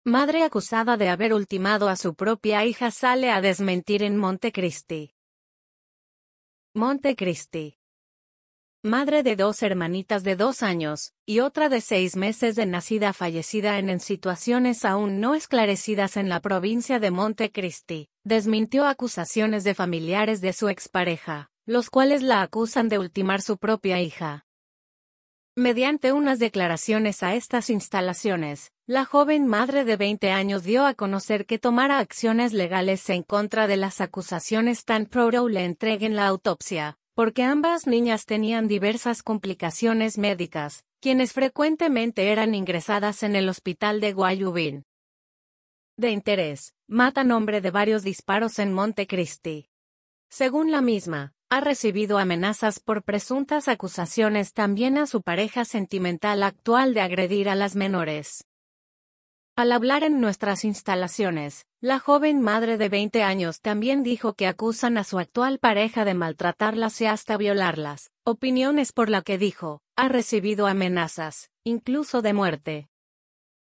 Madre acusada de haber ultimado a su propia hija sale a desmentir en Montecristi. Montecristi. Madre de dos hermanitas de 2 años, y otra de 6 meses de nacida fallecida en situaciones aún no esclarecidas en la provincia de Montecristi, desmintió acusaciones de familiares de su expareja, los cuales la acusan de ultimar su propia hija. Mediante unas declaraciones a estas instalaciones, la joven madre de 20 años dio a conocer que tomará acciones legales en contra de las acusaciones tan pronto le entreguen la autopsia, porque ambas niñas tenían diversas complicaciones médicas, quienes frecuentemente eran ingresadas en el hospital de Guayubín. De interés, matan hombre de varios disparos en Montecristi. Según la misma, ha recibido amenazas por presuntas acusaciones también a su pareja sentimental actual de agredir a las menores. Al hablar en nuestras instalaciones, la joven madre de 20 años también dijo que acusan a su actual pareja de maltratarlas y hasta violarlas, opiniones por la que dijo, ha recibido amenazas, incluso de muerte.